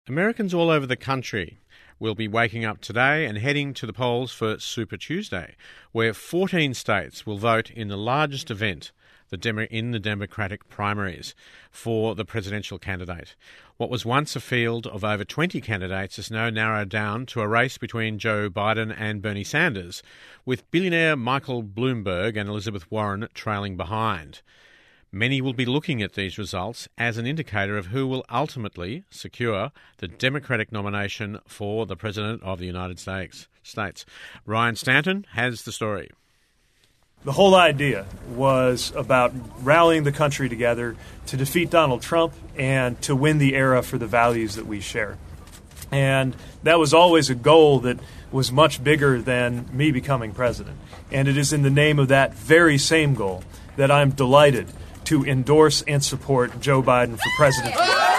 Americans all over the country will be waking up today and heading to the polls for Super Tuesday, where 14 states will vote in the largest event in the Democratic primaries for the presidential candidate. What was once a field of over 20 candidates is now narrowed down to a race between Joe Biden and Bernie Sanders, with billionaire Michael Bloomberg and Elizabeth Warren trailing behind. Many will be looking at these results as an indicator of who will ultimately secure the Democratic nomination for the President of the United States. Ryan Stanton has the story. The whole idea was about rallying the country together to defeat Donald Trump and to win the era for the values that we share. And that was always a goal that was much bigger than me becoming president. And it is in the name of that very same goal that I'm delighted to endorse and support Joe Biden for president.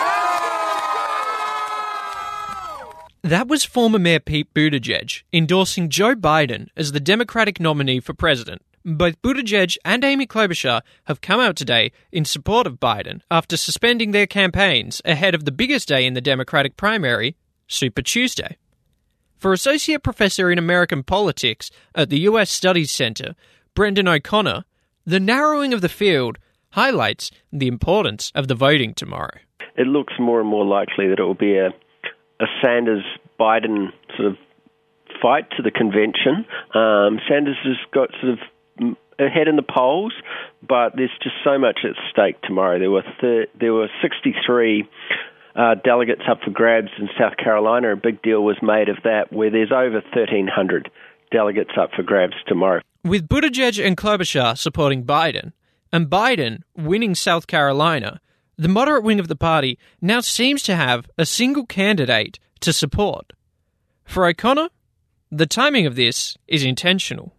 That was former Mayor Pete Buttigieg endorsing Joe Biden as the Democratic nominee for president. Both Buttigieg and Amy Klobuchar have come out today in support of Biden after suspending their campaigns ahead of the biggest day in the Democratic primary, Super Tuesday. For Associate Professor in American Politics at the U.S. Studies Center, Brendan O'Connor, the narrowing of the field highlights the importance of the voting tomorrow. It looks more and more likely that it will be a Sanders-Biden sort of fight to the convention. Sanders has got sort of ahead in the polls, but there's just so much at stake tomorrow. There were 63 delegates up for grabs in South Carolina. A big deal was made of that, where there's over 1,300 delegates up for grabs tomorrow. With Buttigieg and Klobuchar supporting Biden, and Biden winning South Carolina, the moderate wing of the party now seems to have a single candidate to support. For O'Connor, the timing of this is intentional.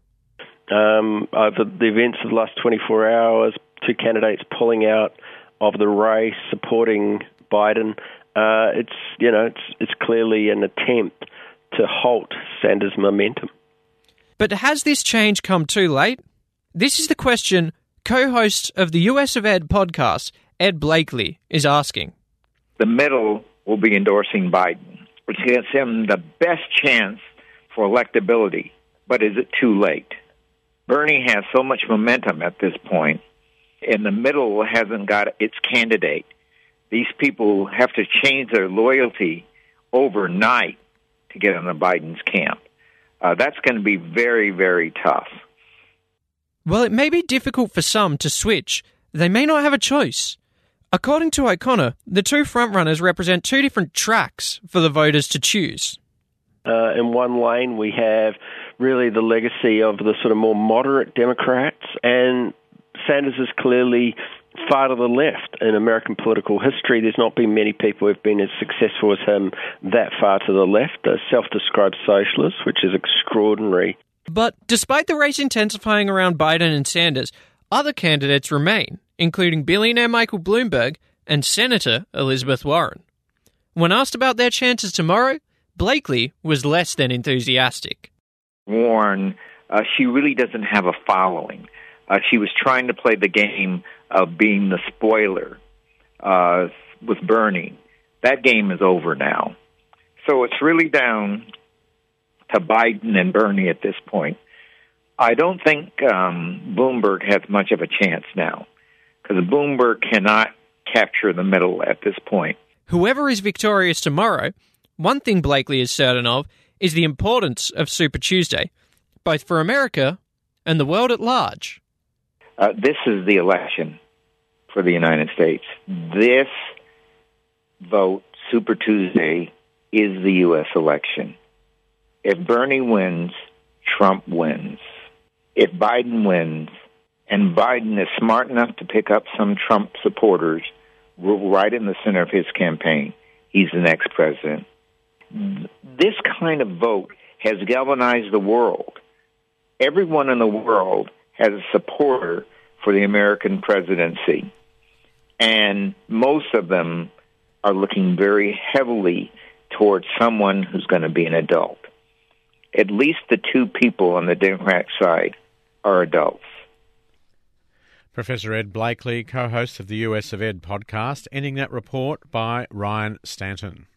Over the events of the last 24 hours, two candidates pulling out of the race, supporting Biden. It's clearly an attempt to halt Sanders' momentum. But has this change come too late? This is the question co-host of the US of Ed podcast, Ed Blakely, is asking. The middle will be endorsing Biden, which gives him the best chance for electability. But is it too late? Bernie has so much momentum at this point, and the middle hasn't got its candidate. These people have to change their loyalty overnight to get in the Biden's camp. That's going to be very, very tough. While it may be difficult for some to switch, they may not have a choice. According to O'Connor, the two frontrunners represent two different tracks for the voters to choose. In one lane, we have really the legacy of the sort of more moderate Democrats, and Sanders is clearly far to the left in American political history. There's not been many people who have been as successful as him that far to the left, a self-described socialist, which is extraordinary. But despite the race intensifying around Biden and Sanders, other candidates remain, including billionaire Michael Bloomberg and Senator Elizabeth Warren. When asked about their chances tomorrow, Blakely was less than enthusiastic. Warren, she really doesn't have a following. She was trying to play the game of being the spoiler with Bernie. That game is over now. So it's really down to Biden and Bernie at this point. I don't think Bloomberg has much of a chance now, because Bloomberg cannot capture the middle at this point. Whoever is victorious tomorrow, one thing Blakely is certain of is the importance of Super Tuesday, both for America and the world at large. This is the election for the United States. This vote, Super Tuesday, is the U.S. election. If Bernie wins, Trump wins. If Biden wins, and Biden is smart enough to pick up some Trump supporters right in the center of his campaign, he's the next president. This kind of vote has galvanized the world. Everyone in the world has a supporter for the American presidency, and most of them are looking very heavily towards someone who's going to be an adult. At least the two people on the Democratic side are adults. Professor Ed Blakely, co-host of the US of Ed podcast, ending that report by Ryan Stanton.